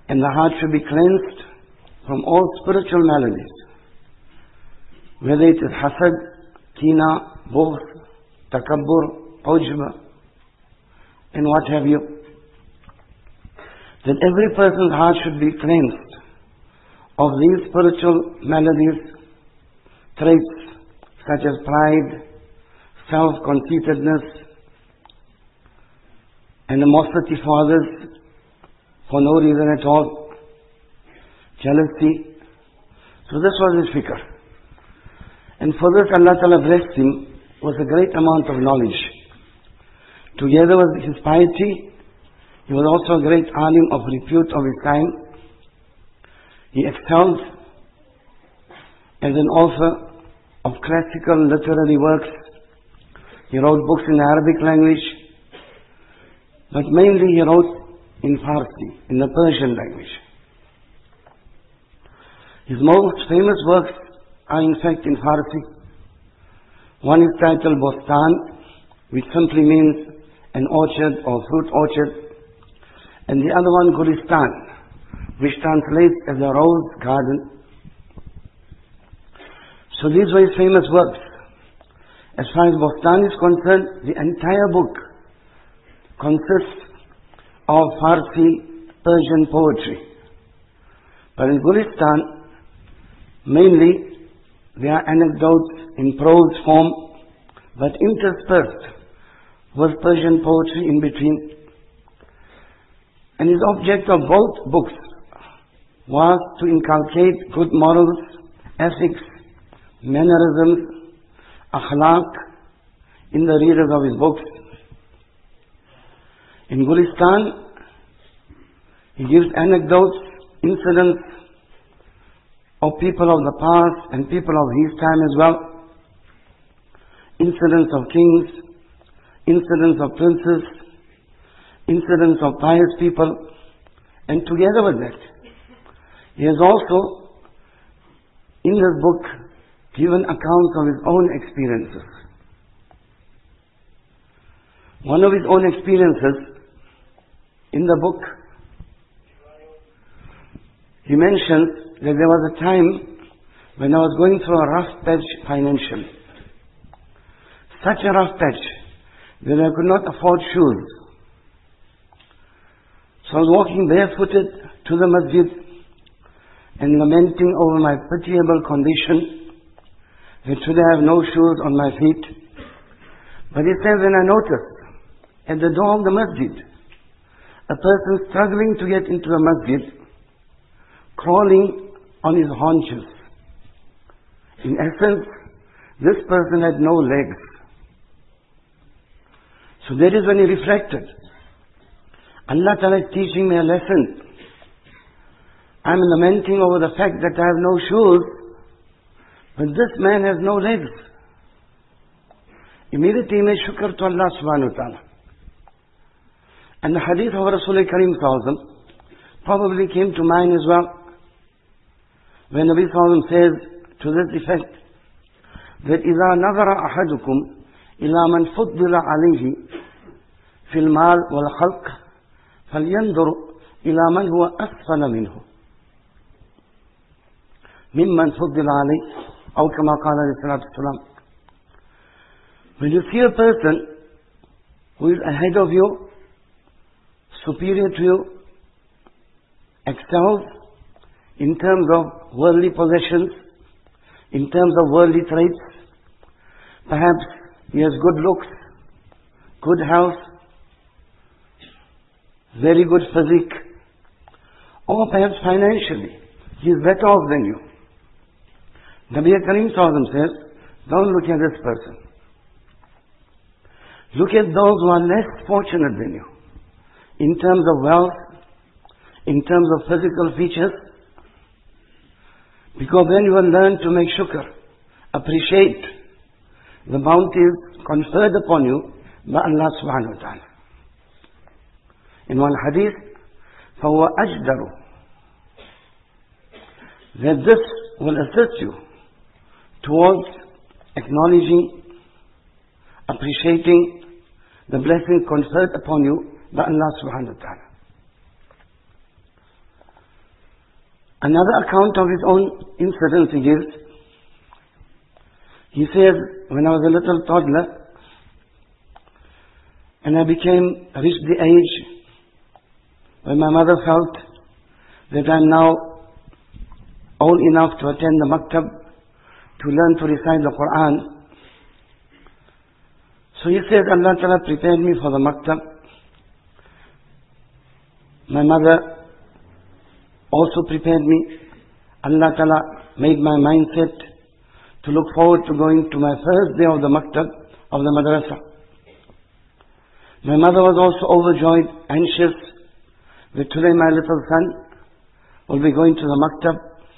And the heart should be cleansed from all spiritual maladies, whether it is hasad, kina, bughd, takabbur, ujb, and what have you. That every person's heart should be cleansed of these spiritual maladies, traits such as pride, self-conceitedness, animosity for others for no reason at all, jealousy. So this was his fikr. And for this Allah Ta'ala blessed him with a great amount of knowledge. Together with his piety, he was also a great alim of repute of his time. He excelled as an author of classical literary works. He wrote books in the Arabic language, but mainly he wrote in Farsi, in the Persian language. His most famous works are in fact in Farsi. One is titled Bostan, which simply means an orchard or fruit orchard, and the other one Gulistan, which translates as a rose garden. So these were his famous works. As far as Bostan is concerned, the entire book consists of Farsi Persian poetry. But in Gulistan, mainly there are anecdotes in prose form, but interspersed with Persian poetry in between. And his object of both books was to inculcate good morals, ethics, mannerisms, akhlaq in the readers of his books. In Gulistan, he gives anecdotes, incidents of people of the past and people of his time as well. Incidents of kings, incidents of princes, incidents of pious people, and together with that, he has also, in this book, given accounts of his own experiences. One of his own experiences in the book, he mentions that there was a time when I was going through a rough patch financially. Such a rough patch that I could not afford shoes. So I was walking barefooted to the masjid and lamenting over my pitiable condition, that today I have no shoes on my feet. But he says, when I noticed at the door of the masjid, a person struggling to get into the masjid, crawling on his haunches. In essence, this person had no legs. So that is when he reflected. Allah Ta'ala is teaching me a lesson. I am lamenting over the fact that I have no shoes, but this man has no legs. Immediately he made shukr to Allah subhanahu wa ta'ala. And the hadith of Rasulullah Kareem Sallallahu probably came to mind as well, when Nabi Sallallahu says to this effect, that إِذَا نَظَرَ أَحَدُكُمْ إِلَى مَنْ فُضِّلَ عَلَيْهِ فِي الْمَالِ وَالْخَلْقِ فَلْيَنْظُرْ إِلَى مَنْ هُوَ أَسْفَلَ مِنْهُ مِمَّنْ فُضِّلَ عَلَيْهِ أو كما قال عليه الصلاة والسلام. When you see a person who is ahead of you, superior to you, excels in terms of worldly possessions, in terms of worldly traits, perhaps he has good looks, good health, very good physique, or perhaps financially he is better off than you. Nabi Kareem Sallallahu says, don't look at this person. Look at those who are less fortunate than you, in terms of wealth, in terms of physical features, because then you will learn to make shukr, appreciate the bounties conferred upon you by Allah subhanahu wa ta'ala. In one hadith, فَهُوَ أَجْدَرُ, that this will assist you towards acknowledging, appreciating the blessing conferred upon you by Allah subhanahu wa ta'ala. Another account of his own incidents he gives. He says, when I was a little toddler, and I reached the age when my mother felt that I'm now old enough to attend the maktab, to learn to recite the Quran. So he said, Allah Ta'ala prepared me for the maktab. My mother also prepared me. Allah Ta'ala made my mindset to look forward to going to my first day of the maktab, of the madrasa. My mother was also overjoyed, anxious, that today my little son will be going to the maktab.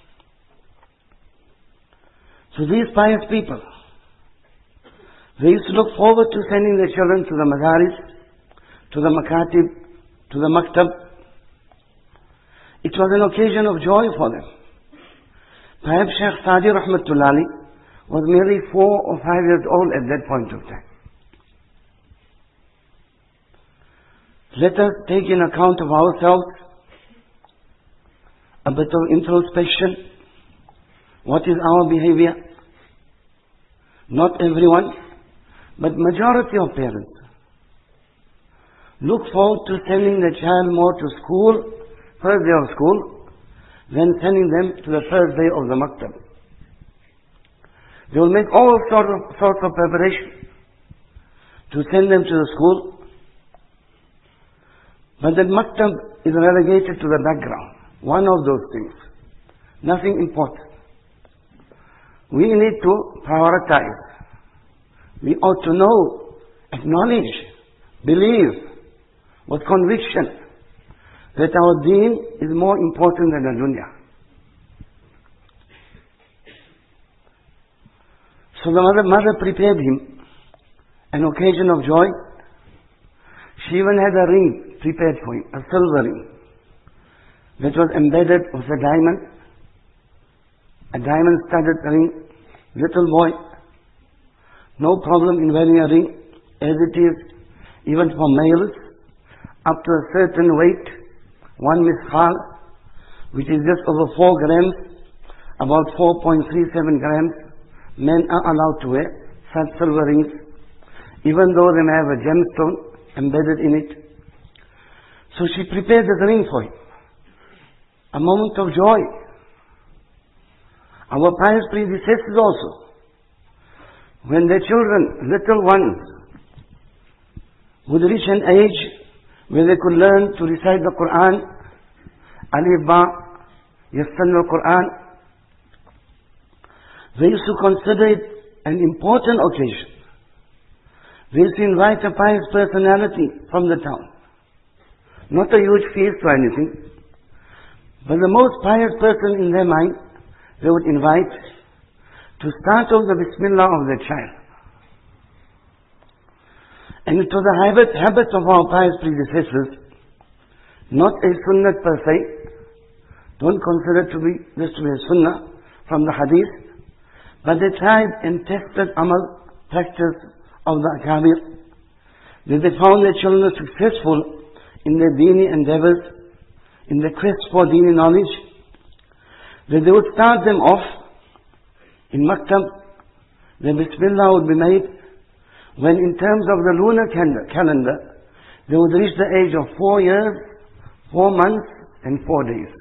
So these pious people, they used to look forward to sending their children to the madaris, to the makatib, to the maktab. It was an occasion of joy for them. Perhaps Shaykh Sadi Rahmatullahi was merely 4 or 5 years old at that point of time. Let us take in account of ourselves, a bit of introspection. What is our behavior? Not everyone, but majority of parents look forward to sending the child more to school, first day of school, than sending them to the first day of the maktab. They will make all sorts of preparation to send them to the school, but the maktab is relegated to the background. One of those things. Nothing important. We need to prioritize. We ought to know, acknowledge, believe with conviction that our deen is more important than the dunya. So the mother prepared him an occasion of joy. She even had a ring prepared for him, a silver ring, that was embedded with a diamond-studded ring. Little boy, no problem in wearing a ring, as it is even for males, up to a certain weight, 1 misqal, which is just over 4 grams, about 4.37 grams, men are allowed to wear such silver rings, even though they may have a gemstone embedded in it. So she prepared the ring for him. A moment of joy. Our pious predecessors also, when their children, little ones, would reach an age where they could learn to recite the Quran, Alif Ba, Yassal al-Quran, they used to consider it an important occasion. They used to invite a pious personality from the town. Not a huge feast or anything, but the most pious person in their mind, they would invite to start off the Bismillah of the child. And it was a habit of our pious predecessors, not a sunnah per se. Don't consider this to be a sunnah from the hadith, but they tried and tested amal, practice of the akabir, that they found their children successful in their dini endeavors, in the quest for dini knowledge, that they would start them off in maktab. The Bismillah would be made when, in terms of the lunar calendar, they would reach the age of 4 years, 4 months and 4 days.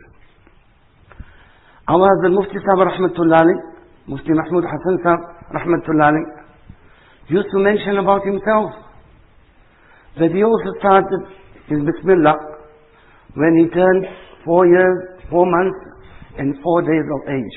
Our Hazrat Mufti Sahib Rahmatullahi, Mufti Mahmud Hassan Sahib Rahmatullahi, used to mention about himself that he also started his Bismillah when he turned 4 years, 4 months and 4 days of age.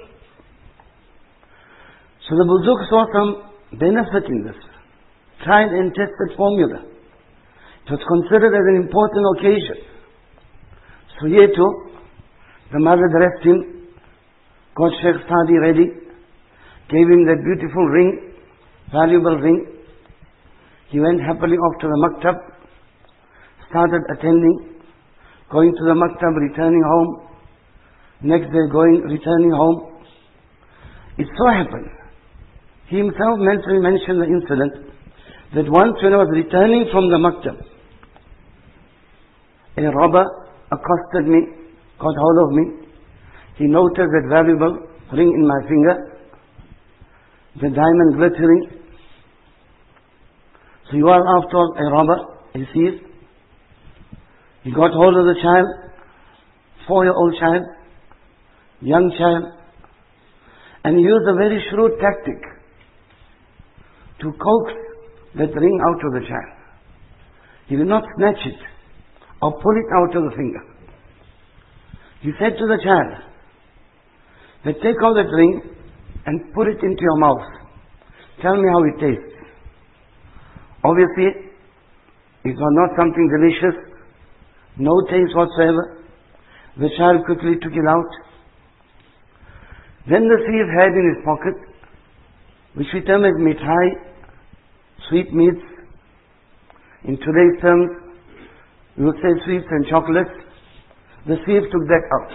So the Buzurg saw some benefit in this. Tried and tested formula. It was considered as an important occasion. So here too, the mother dressed him, got Shaykh Sadi ready, gave him that beautiful ring, valuable ring. He went happily off to the maktab, started attending, going to the maktab, returning home. Next day returning home. It so happened, he himself mentioned the incident, that once when I was returning from the maktab, a robber accosted me, got hold of me, he noticed that valuable ring in my finger, the diamond glittering. So you are after all a robber, a thief. He got hold of the child, 4-year-old child, young child, and he used a very shrewd tactic to coax that ring out of the child. He did not snatch it or pull it out of the finger. He said to the child that take out that ring and put it into your mouth. Tell me how it tastes. Obviously, it was not something delicious, no taste whatsoever. The child quickly took it out. Then the thief had in his pocket, which we term as mithai, sweetmeats. In today's terms, we would say sweets and chocolates. The thief took that out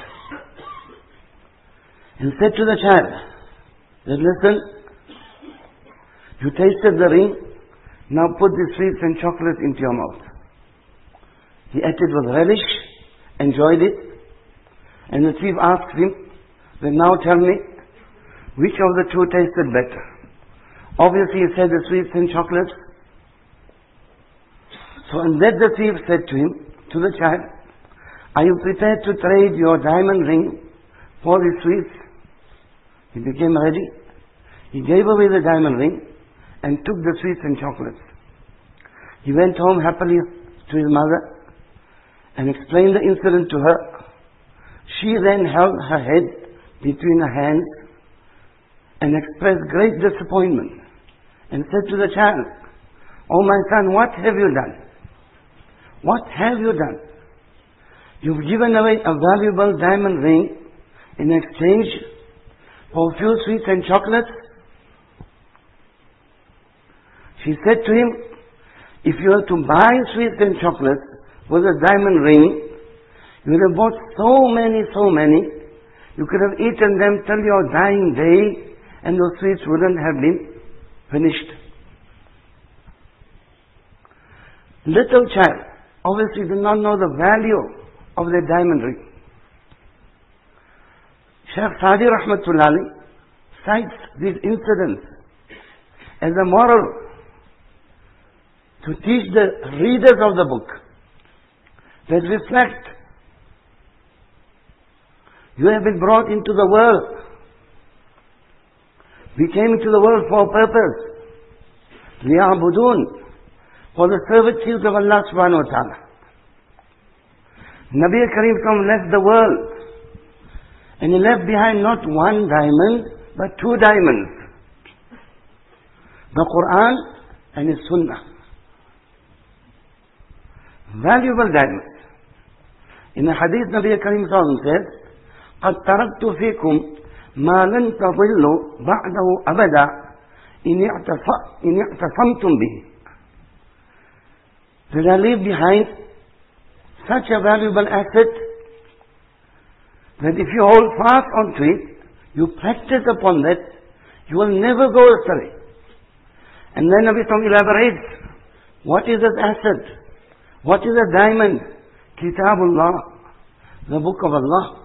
and said to the child that, listen, you tasted the ring, now put the sweets and chocolates into your mouth. He ate it with relish, enjoyed it, and the thief asked him, then now tell me, which of the two tasted better? Obviously he said the sweets and chocolates. So and that the thief said to him, to the child, are you prepared to trade your diamond ring for the sweets? He became ready. He gave away the diamond ring and took the sweets and chocolates. He went home happily to his mother and explained the incident to her. She then held her head between her hands and expressed great disappointment and said to the child, oh my son, what have you done? What have you done? You've given away a valuable diamond ring in exchange for a few sweets and chocolates. She said to him, if you were to buy sweets and chocolates with a diamond ring, you would have bought so many, you could have eaten them till your dying day, and those sweets wouldn't have been finished. Little child obviously did not know the value of the diamond ring. Shaykh Sadi Rahmatullah cites these incidents as a moral to teach the readers of the book that reflect. You have been brought into the world. We came into the world for a purpose. لِيَعْبُدُونَ, for the servitude of Allah subhanahu wa ta'ala. Nabi Kareem left the world and he left behind not one diamond but 2 diamonds. The Quran and his Sunnah. Valuable diamonds. In the hadith Nabi Kareem says, قَدْ تَرَكْتُ فِيكُمْ مَا لَنْ تَضِلُّوا بَعْدَهُ أَبَدًا إِنِ اعْتَصَمْتُمْ بِهِ. That I leave behind such a valuable asset that if you hold fast onto it, you practice upon that, you will never go astray. And then Nabi elaborates, what is that asset? What is a diamond? Kitabullah, the book of Allah.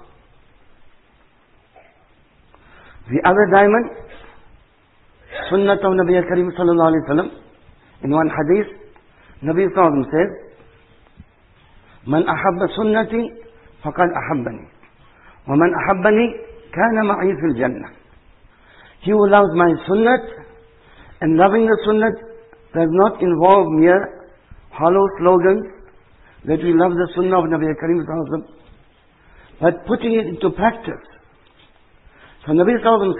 The other diamond, Sunnah of Nabi Kareem sallallahu alayhi wa sallam. In one hadith, Nabi sallallahu alayhi wa sallam says, من أحب سنتي فقد أحبني ومن أحبني كان معي في الجنة. He who loves my sunnat, and loving the sunnat does not involve mere hollow slogans that we love the sunnah of Nabi Kareem sallallahu alayhi wa sallam, but putting it into practice. So Nabi sallallahu alayhi wa sallam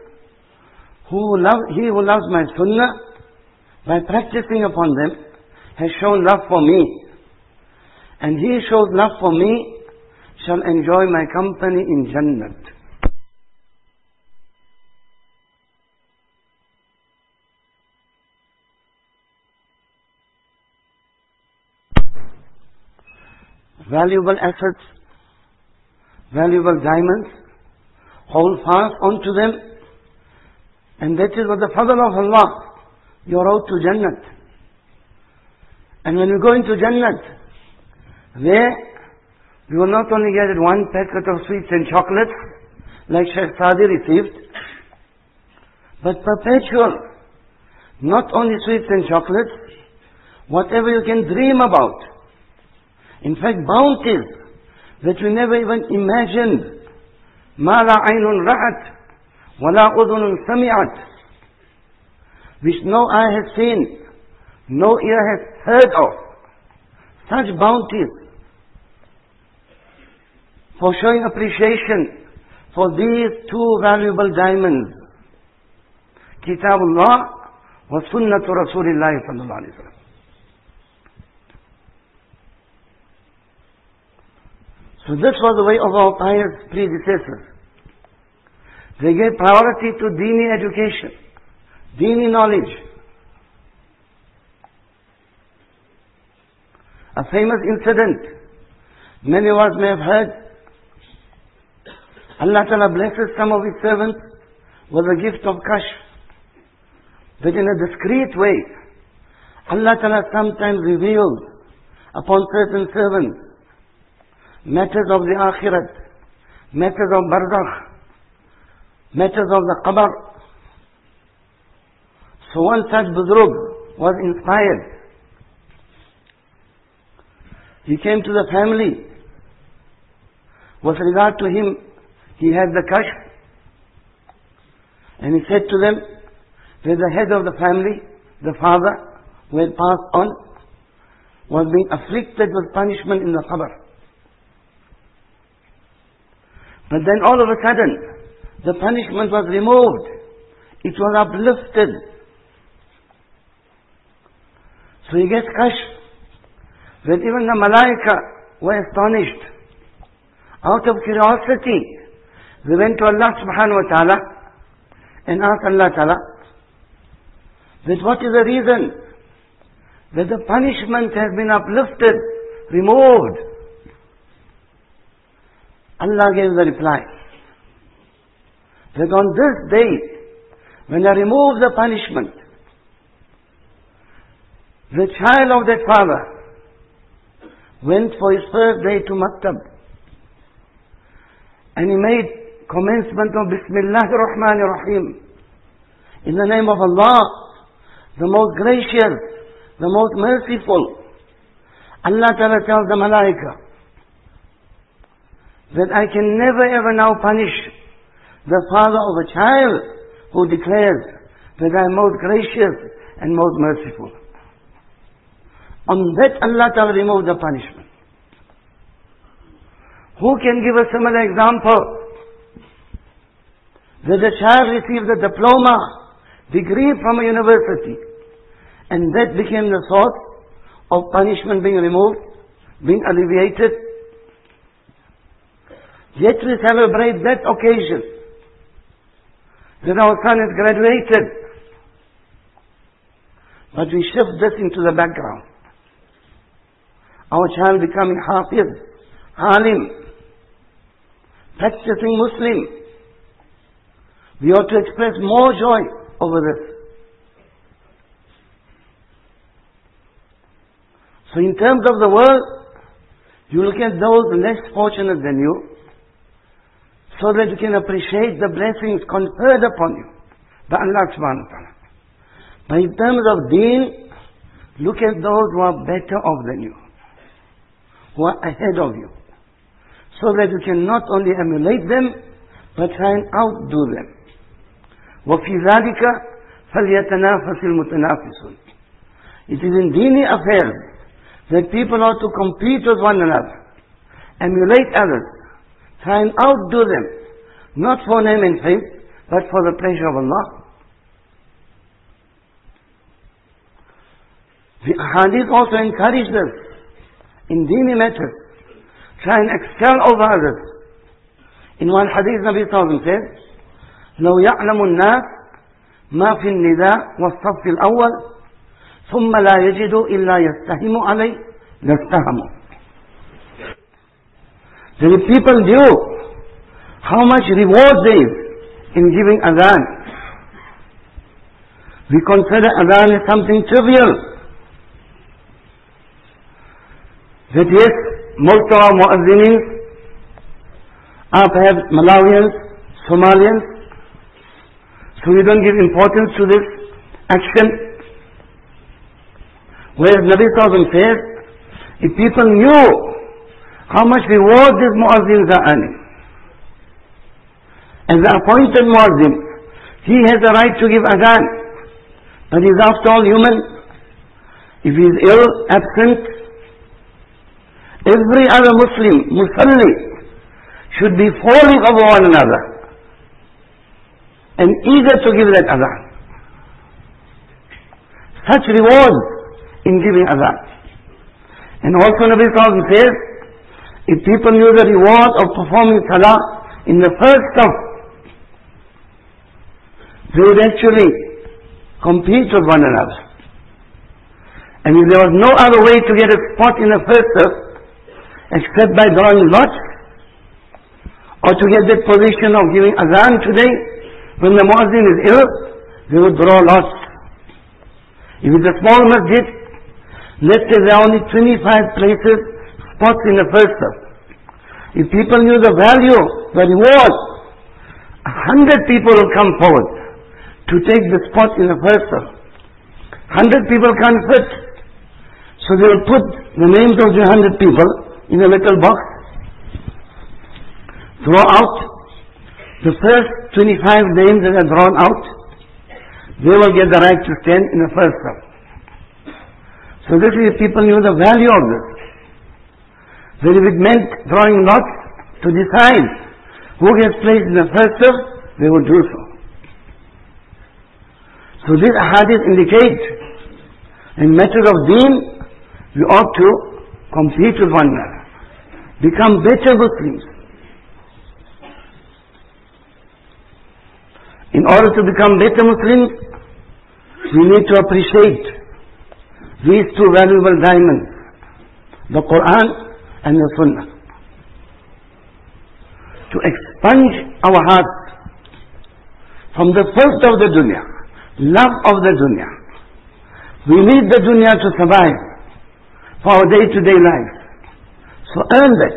says, he who loves my sunnah by practicing upon them has shown love for me. And he who shows love for me shall enjoy my company in Jannat. Valuable assets, valuable diamonds, hold fast onto them, and that is what the fadl of Allah, your road to Jannat. And when we go into Jannat, there we will not only get one packet of sweets and chocolates, like Sheikh Sadi received, but perpetual. Not only sweets and chocolates, whatever you can dream about. In fact, bounties that we never even imagined. مَا لَا عَيْنٌ رَأَتْ وَلَا أُذُنٌ سَمِعَتْ, which no eye has seen, no ear has heard of. Such bounties for showing appreciation for these two valuable diamonds, Kitabullah wa Sunnatu Rasulillah sallallahu alaihi wasallam. So this was the way of our pious predecessors. They gave priority to Dini education, Dini knowledge. A famous incident, many of us may have heard. Allah Ta'ala blesses some of His servants with the gift of kashf. That in a discreet way, Allah Ta'ala sometimes reveals upon certain servants matters of the akhirat, matters of barzakh, matters of the qabr. So one such Buzrug was inspired. He came to the family. With regard to him, he had the kashf. And he said to them that the head of the family, the father, who had passed on, was being afflicted with punishment in the qabr. But then all of a sudden, the punishment was removed. It was uplifted. So he gets kashf that even the malaika were astonished. Out of curiosity, they went to Allah subhanahu wa ta'ala and asked Allah ta'ala that what is the reason that the punishment has been uplifted, removed. Allah gave the reply that on this day, when I remove the punishment, the child of that father went for his first day to Maktab, and he made commencement of Bismillahir Rahmanir Rahim, in the name of Allah, the most gracious, the most merciful. Allah Ta'ala tells the malaika that I can never ever now punish the father of a child who declares that I am most gracious and most merciful. On that Allah Ta'ala removed the punishment. Who can give a similar example? That the child received a diploma, degree from a university, and that became the source of punishment being removed, being alleviated. Yet we celebrate that occasion, that our son has graduated. But we shift this into the background. Our child becoming hafiz, alim, practicing Muslim. We ought to express more joy over this. So in terms of the world, you look at those less fortunate than you, so that you can appreciate the blessings conferred upon you by Allah subhanahu wa ta'ala. But in terms of deen, look at those who are better off than you, who are ahead of you, so that you can not only emulate them, but try and outdo them. وَفِي ذَلِكَ فَلْيَتَنَافَسِ الْمُتَنَافِسُونَ. It is in dini affairs that people ought to compete with one another, emulate others, try and outdo them, not for name and fame, but for the pleasure of Allah. The hadith also encourage us in dini matters. Try and excel over others. In one hadith, Nabi Sallallahu Alaihi Wasallam says, لو يعلم الناس ما في النداء والصف الأول ثم لا يجدوا إلا يستهم عليه لاستهموا. The people knew how much reward there is in giving adhan. We consider adhan as something trivial. That yes, most of our muazzinin are perhaps Malawians, Somalians. So we don't give importance to this action. Whereas Nabi Sallallahu says, if people knew how much reward these muazzins are earning, as the appointed muazzin, he has the right to give adhan, but he is after all human. If he is ill, absent, every other Muslim, musalli, should be falling over one another and eager to give that adhan. Such rewards in giving adhan. And also Nabi Sallallahu says, if people knew the reward of performing salah in the first saf, they would actually compete with one another. And if there was no other way to get a spot in the first saf except by drawing lots, or to get that position of giving adhan today, when the muazzin is ill, they would draw lots. If it's a small masjid, let's say there are only 25 places, spots in the first saf. If people knew the value, the reward, 100 people will come forward to take the spot in the first saf. 100 people can't fit. So they will put the names of the 100 people in a little box, draw out the first 25 names that are drawn out, they will get the right to stand in the first saf. So this is if people knew the value of this. That if it meant drawing lots to decide who gets placed in the first saf, they would do so. So this hadith indicates, in matters of deen, we ought to compete with one another, become better Muslims. In order to become better Muslims, we need to appreciate these two valuable diamonds, the Quran and the Sunnah. To expunge our hearts from the filth of the dunya, love of the dunya. We need the dunya to survive for our day-to-day life. So earn that.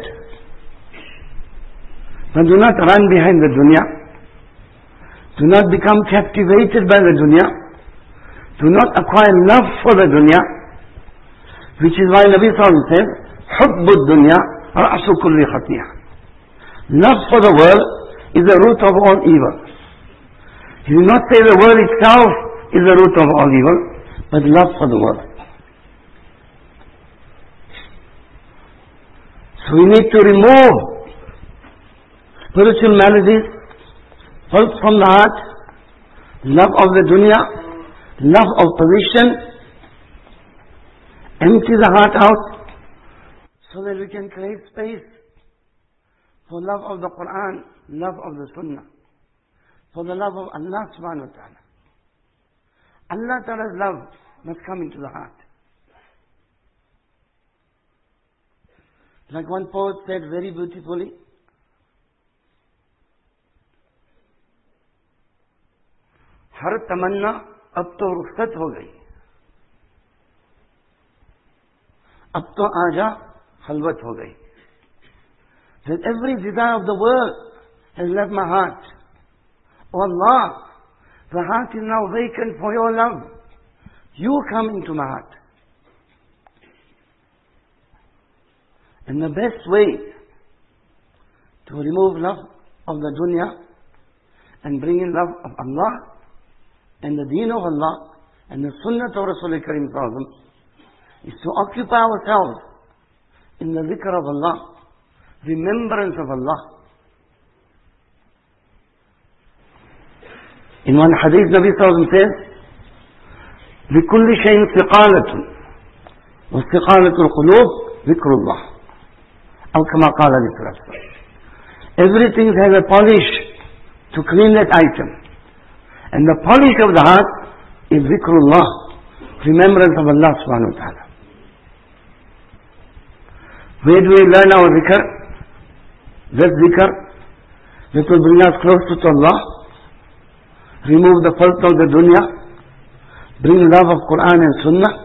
But do not run behind the dunya. Do not become captivated by the dunya. Do not acquire love for the dunya. Which is why Nabi Sallallahu Alaihi Wasallam says, حُبُّ الدُّنْيَا رَأْسُ كُلِّ خَطِيئَةٍ. Love for the world is the root of all evil. He did not say the world itself is the root of all evil, but love for the world. So we need to remove spiritual maladies, filth from the heart, love of the dunya, love of position. Empty the heart out so that we can create space for love of the Quran, love of the Sunnah, for the love of Allah subhanahu wa ta'ala. Allah ta'ala's love must come into the heart. Like one poet said very beautifully, हर तमन्ना अब तो रुखसत हो गई, अब तो आजा खलवत हो गई. That every desire of the world has left my heart. Oh Allah, the heart is now vacant for your love. You come into my heart. And the best way to remove love of the dunya and bring in love of Allah and the deen of Allah and the sunnah of Rasulullah Kareem Sallallahu Alaihi Wasallam is to occupy ourselves in the zikr of Allah, remembrance of Allah. In one hadith, Nabi Sallallahu Alaihi Wasallam says, لِكُلِّ شَيْءٍ ثِقَالَةٌ وَاستِقَالَةُ الْقُلُوبِ ذِكْرُ اللَّهِ أو كما قال عليه الصلاة والسلام. Everything has a polish to clean that item. And the polish of the heart is zikrullah, remembrance of Allah subhanahu wa ta'ala. Where do we learn our zikr? That zikr that will bring us closer to Allah, remove the filth of the dunya, bring love of Quran and Sunnah.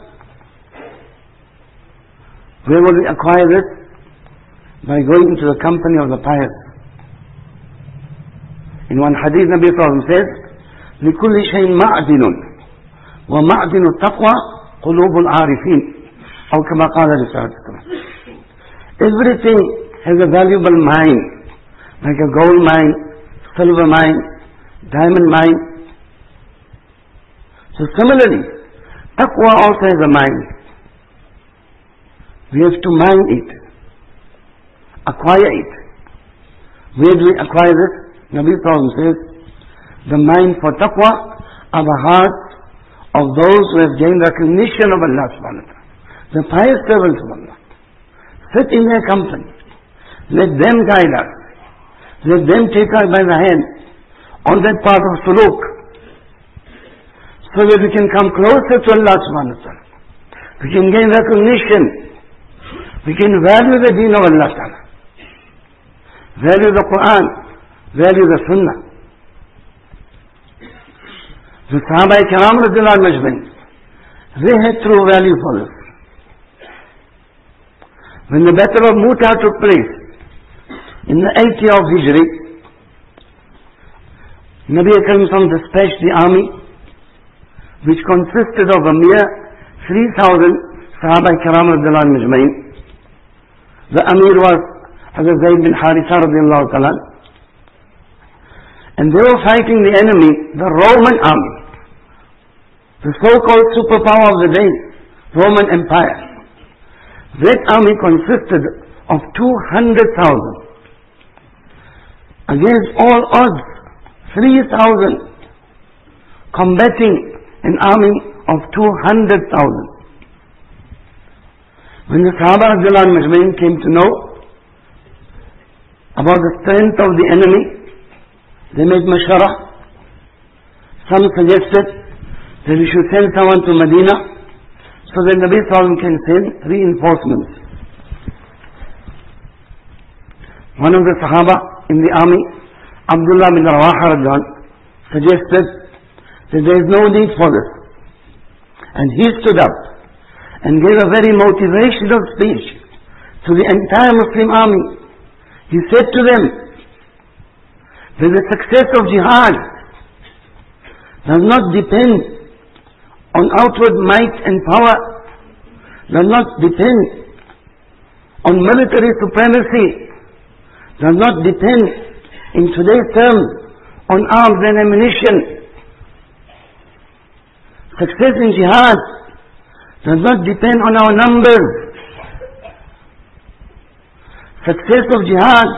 Where will we acquire this? By going into the company of the pious. In one hadith, Nabi Sallallahu Alaihi Wasallam says, لِكُلِّ شَيْءٍ مَعْدِنٌ وَمَعْدِنُ التَّقْوَى قُلُوبُ الْعَارِفِينَ أو كما قال رسالة الله. Everything has a valuable mine, like a gold mine, silver mine, diamond mine. So similarly, taqwa also has a mine. We have to mine it, acquire it. Where do we acquire this? Nabi Sallallahu Alaihi Wasallam says, the mine for taqwa are the hearts of those who have gained recognition of Allah subhanahu wa ta'ala. The pious servants of Allah. Sit in their company. Let them guide us. Let them take us by the hand on that path of suluk, so that we can come closer to Allah subhanahu wa ta'ala. We can gain recognition. We can value the deen of Allah ta'ala. Value the Quran. Value the Sunnah. The Sahaba-i-Kiram radhiyallahu anhum ajmain, they had true value for this. When the Battle of Mu'tah took place in the 8th year of Hijri, Nabi Karim Sallallahu dispatched the army, which consisted of a mere 3,000 Sahaba-i-Kiram radhiyallahu anhum ajmain. The Amir was Hazrat Zayd bin Haritha radhiyallahu ta'ala, and they were fighting the enemy, the Roman army, the so-called superpower of the day, Roman Empire. That army consisted of 200,000. Against all odds, 3,000 combating an army of 200,000. When the Sahaba radhiyallahu anhum came to know about the strength of the enemy, they made mashara. Some suggested that we should send someone to Medina so that Nabi Sallallahu Alaihi Wasallam can send reinforcements. One of the Sahaba in the army, Abdullah bin Rawaha, suggested that there is no need for this. And he stood up and gave a very motivational speech to the entire Muslim army. He said to them that the success of jihad does not depend on outward might and power, does not depend on military supremacy, does not depend, in today's terms, on arms and ammunition. Success in jihad does not depend on our numbers. Success of jihad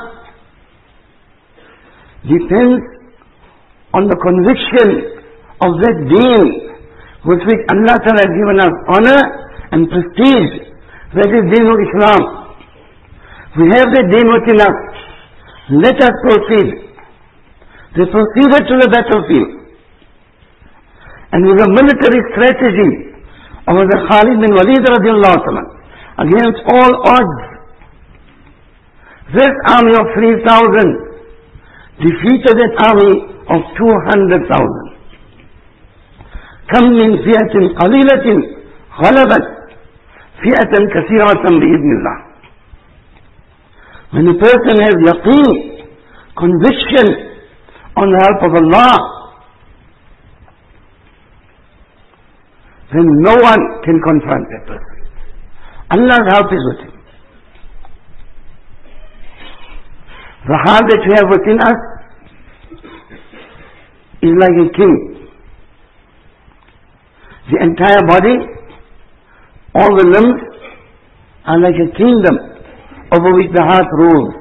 depends on the conviction of that deen with which Allah Ta'ala has given us honor and prestige. That is Deen of Islam. We have that deen within us. Let us proceed. They proceeded to the battlefield. And with a military strategy of the Khalid bin Walid radiallahu ta'ala, against all odds, this army of 3,000 defeated an army of 200,000. كم من فئة قليلة غلبت فئة كثيرة بإذن الله. When a person has yaqeen, conviction on the help of Allah, then no one can confront that person. Allah's help is with him. The heart that we have within us is like a king. The entire body, all the limbs are like a kingdom over which the heart rules.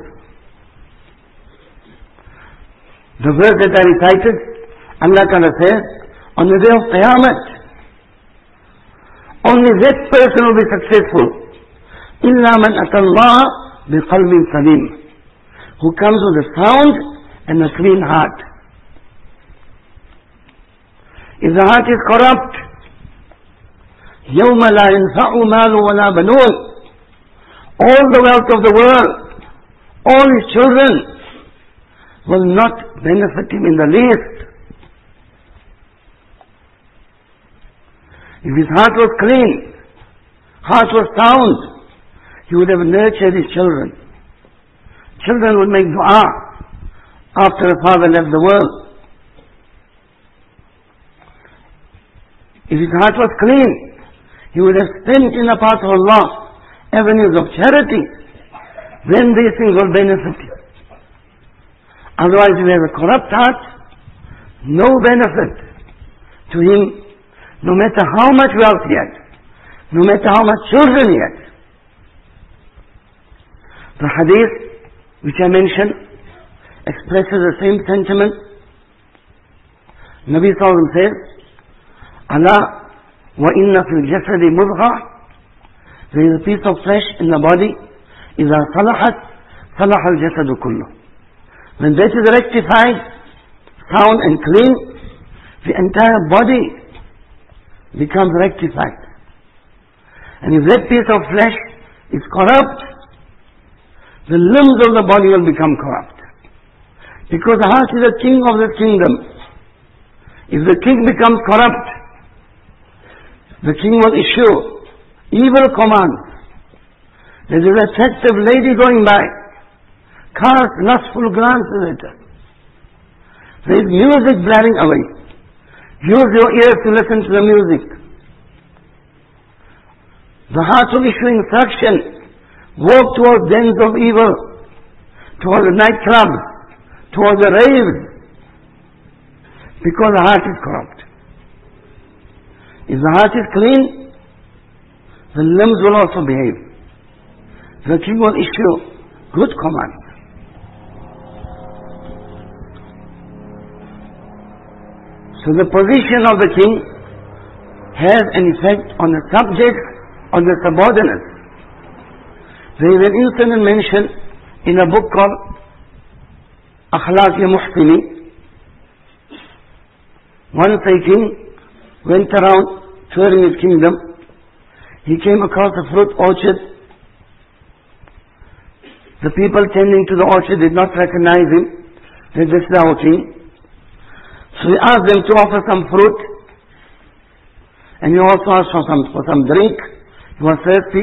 The verse that I recited, Allah Ta'ala says, on the day of Qiyamah, only that person will be successful. إِلَّا مَنْ أَتَى اللَّهَ بِقَلْبٍ سَلِيمٍ, who comes with a sound and a clean heart. If the heart is corrupt, يَوْمَ لَا يَنْفَعُ مَالُ وَلَا بَنُونَ, all the wealth of the world, all his children will not benefit him in the least. If his heart was clean, heart was sound, he would have nurtured his children. Children would make dua. after the father left the world. If his heart was clean, he would have spent in the path of Allah avenues of charity. Then these things will benefit you. Otherwise, if he has a corrupt heart, no benefit to him, no matter how much wealth he had, no matter how much children he had. The hadith which I mentioned expresses the same sentiment. Nabi Sallallahu Alaihi Wasallam says, Allah wa inna fil jasadi mudgha, there is a piece of flesh in the body, إذا صلحت صلح الجسد كله. When that is rectified, sound and clean, the entire body becomes rectified. And if that piece of flesh is corrupt, the limbs of the body will become corrupt. Because the heart is the king of the kingdom. If the king becomes corrupt, the king will issue evil commands. There is an attractive lady going by, cast lustful glances at her. There is music blaring away. Use your ears to listen to the music. The heart will issue instruction. Walk towards dens of evil, towards the nightclubs, towards the raves, because the heart is corrupt. If the heart is clean, the limbs will also behave. The king will issue good commands. So the position of the king has an effect on the subjects, on the subordinates. There is an incident mentioned in a book called Akhlaq-e-Muhsini. Once a king went around touring his kingdom. He came across a fruit orchard. The people tending to the orchard did not recognize him. They said, "This is our king." So he asked them to offer some fruit. And he also asked for some drink. He was thirsty.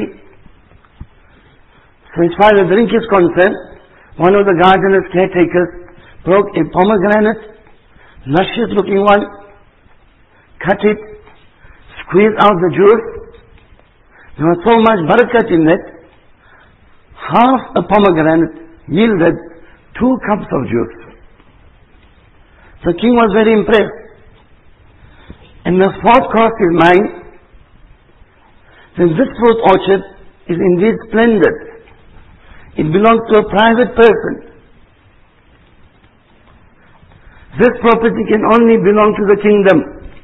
So as far as the drink is concerned, one of the gardener's caretakers broke a pomegranate, luscious looking one, cut it, squeezed out the juice. There was so much barakat in that, half a pomegranate yielded 2 cups of juice. The king was very impressed. And the thought crossed his mind that this fruit orchard is indeed splendid. It belongs to a private person. This property can only belong to the kingdom.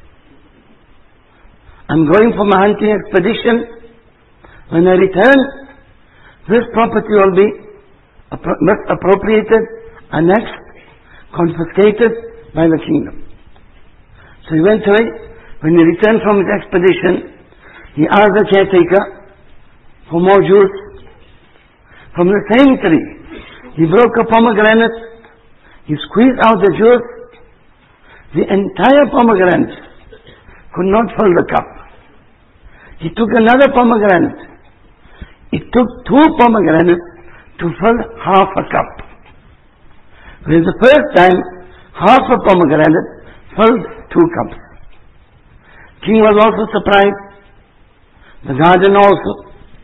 I'm going for my hunting expedition. When I return, this property will be appropriated, annexed, confiscated by the kingdom. So he went away. When he returned from his expedition, he asked the caretaker for more juice. From the same tree, he broke a pomegranate, he squeezed out the juice. The entire pomegranate could not fill the cup. He took another pomegranate. It took 2 pomegranates to fill half a cup. Whereas the first time, half a pomegranate filled 2 cups. King was also surprised. The gardener also.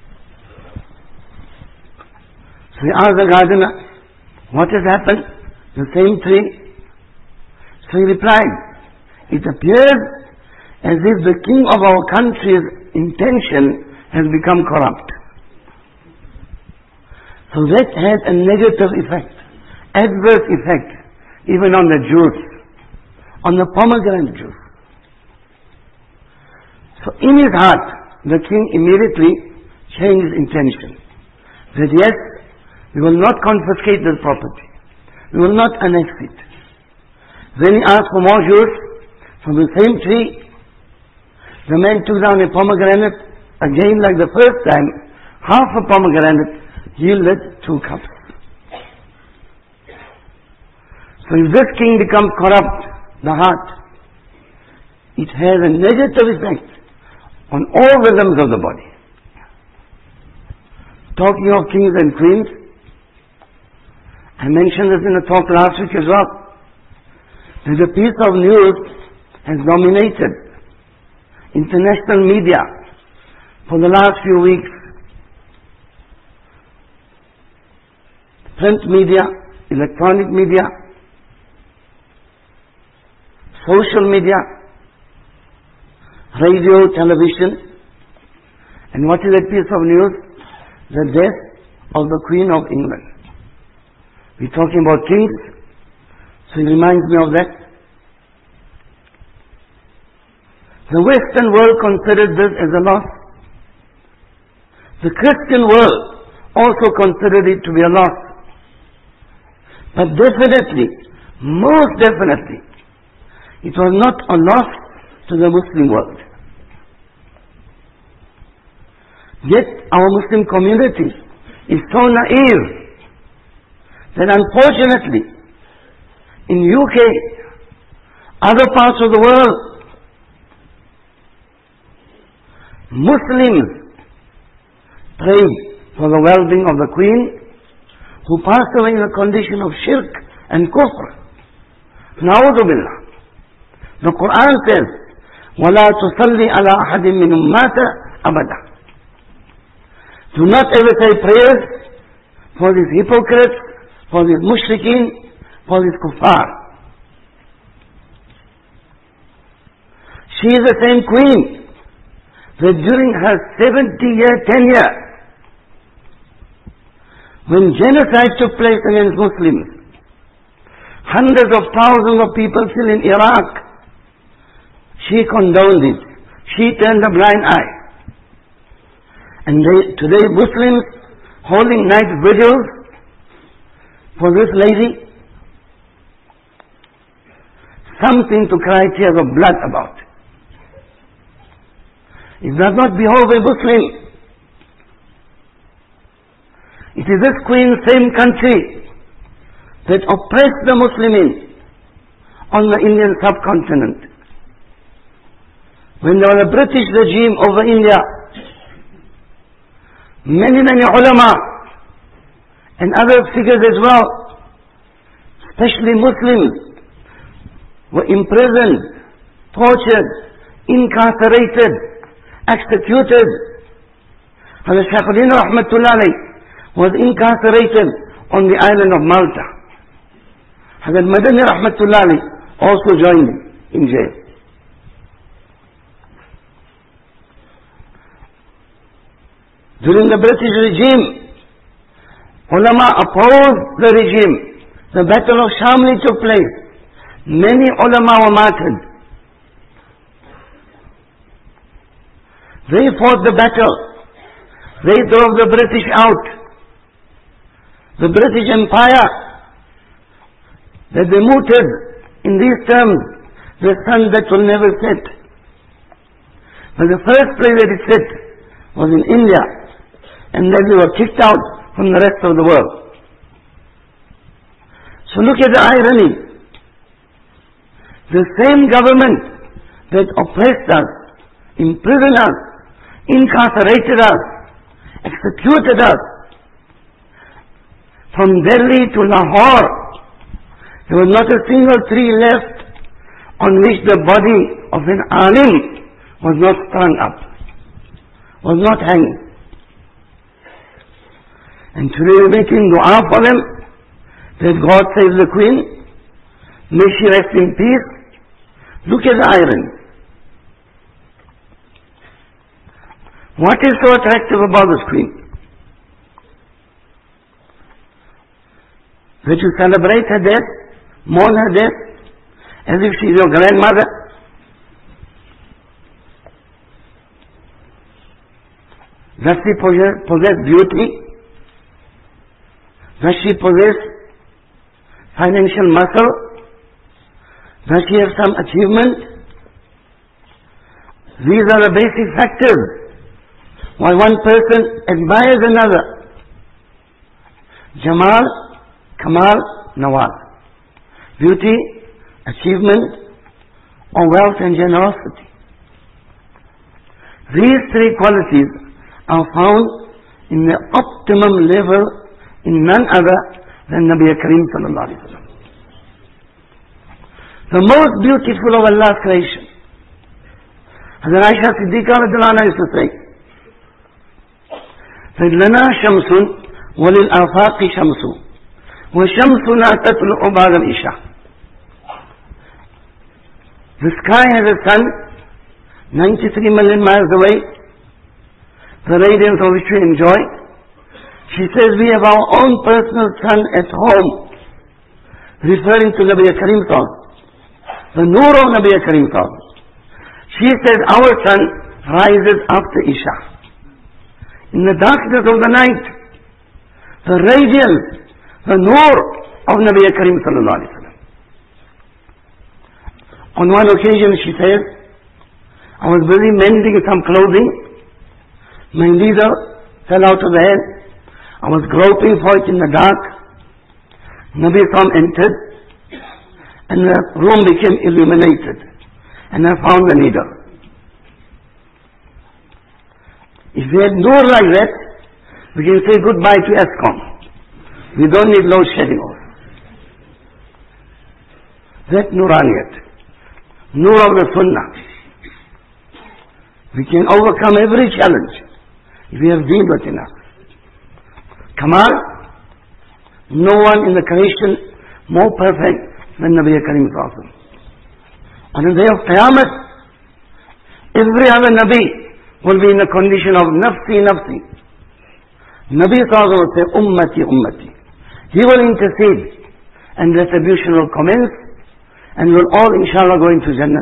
So he asked the gardener, "What has happened? The same tree?" So he replied, "It appears as if the king of our country's intention has become corrupt." So that had a negative effect, adverse effect, even on the juice, on the pomegranate juice. So in his heart, the king immediately changed intention. That yes, we will not confiscate this property. We will not annex it. Then he asked for more juice from the same tree. The man took down a pomegranate, again like the first time, half a pomegranate yielded 2 cups. So if this king becomes corrupt, the heart, it has a negative effect on all the limbs of the body. Talking of kings and queens, I mentioned this in a talk last week as well, that a piece of news has dominated international media for the last few weeks. Print media, electronic media, social media, radio, television. And what is that piece of news? The death of the Queen of England. We're talking about kings, so it reminds me of that. The Western world considered this as a loss. The Christian world also considered it to be a loss. But definitely, most definitely, it was not a loss to the Muslim world. Yet our Muslim community is so naive that unfortunately, in UK, other parts of the world, Muslims prayed for the well-being of the Queen, who passed away in a condition of shirk and kufr. Na'udhu billah. The Quran says, وَلَا تُصَلِّ عَلَىٰ أَحَدٍ مِّنْهُمْ مَاتَ أَبَدًا. Do not ever say prayers for these hypocrites, for these mushrikeen, for these kuffar. She is the same queen that during her 70-year tenure, when genocide took place against Muslims, hundreds of thousands of people still in Iraq, she condoned it. She turned a blind eye. And today Muslims holding night vigils for this lady, something to cry tears of blood about. It does not behove a Muslim. It is this queen, same country, that oppressed the Muslims on the Indian subcontinent. When there was a British regime over India, many ulama and other figures as well, especially Muslims, were imprisoned, tortured, incarcerated, executed. Hazrat Shaykhuddin Rahmatullah alayhi was incarcerated on the island of Malta. Hazrat Madani Rahmatullah alayhi also joined him in jail. During the British regime, ulama opposed the regime. The battle of Shamli took place. Many ulama were martyred. They fought the battle. They drove the British out. The British Empire, that they mooted in these terms, the sun that will never set. But the first place that it set was in India. And then they were kicked out from the rest of the world. So look at the irony. The same government that oppressed us, imprisoned us, incarcerated us, executed us, from Delhi to Lahore, there was not a single tree left on which the body of an alim was not strung up, was not hanging. And today we're making dua for them, that God save the Queen, may she rest in peace. Look at the irony. What is so attractive about this Queen? That you celebrate her death, mourn her death, as if she is your grandmother. Does she possess beauty? Does she possess financial muscle? Does she have some achievement? These are the basic factors why one person admires another. Jamal, Kamal, Nawaz. Beauty, achievement, or wealth and generosity. These three qualities are found in the optimum level in none other than Nabi Kareem sallallahu alaihi wasallam. The most beautiful of Allah's creation. Hazrat Aisha Siddiqa radhiyallahu anha used to say, said, "Lana shamsun walil afaqi shamsu, wa shamsuna tatlu'u ba'da al-isha." The sky has a sun 93 million miles away, the radiance of which we enjoy. She says we have our own personal sun at home, referring to Nabi Kareem sallallahu, the Noor of Nabi Kareem sallallahu. She says our sun rises after Isha. In the darkness of the night, the radiance, the Noor of Nabi Kareem sallallahu alaihi wasallam. On one occasion she says, I was busy mending some clothing. My leader fell out of bed. I was groping for it in the dark. Nabi Sallam entered and the room became illuminated and I found the needle. If we had Noor like that, we can say goodbye to Eskom. We don't need load shedding also. That Nooraniyat, Noor of the Sunnah. We can overcome every challenge if we have deen within us. Kamal, no one in the creation more perfect than Nabi Kareem sallallahu. On the day of Qiyamah, every other Nabi will be in the condition of nafsi, nafsi. Nabi sallallahu will say, ummati, ummati. He will intercede and retribution will commence and we'll all inshallah go into Jannah.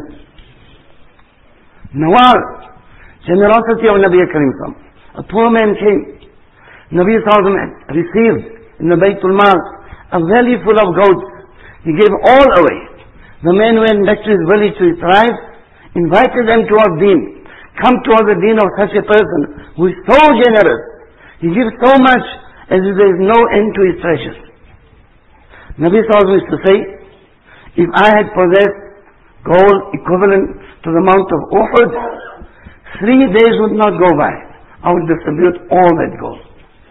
Nawal, generosity of Nabi Kareem sallallahu. A poor man came. Nabi sallallahu had received in the Baytul Mal a valley full of goats. He gave all away. The man went back to his village, to his tribe, invited them towards deen. Come towards the deen of such a person who is so generous. He gives so much as if there is no end to his treasures. Nabi sallallahu used to say, if I had possessed gold equivalent to the amount of Uhud, 3 days would not go by. I would distribute all that gold.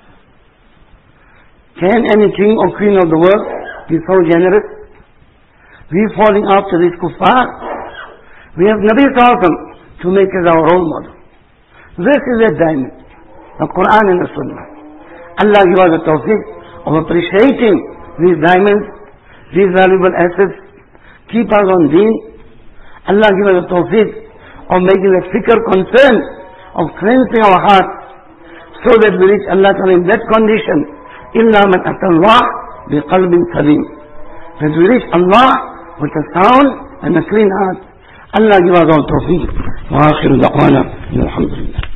Can any king or queen of the world be so generous? We falling after these kuffar. We have Nabi sallallahu to make us our role model. This is a diamond, the Quran and the Sunnah. Allah give us the tawfiq of appreciating these diamonds, these valuable assets. Keep us on deen. Allah give us the tawfiq of making a fikr concern, of cleansing our heart, so that we reach Allah in that condition. إِلَّا مَنْ أَتَى اللَّهَ بِقَلْبٍ سَلِيمٍ. That we reach Allah with a sound and a clean heart. Allah give us all tawfiq. وآخر دعوانا الحمد لله.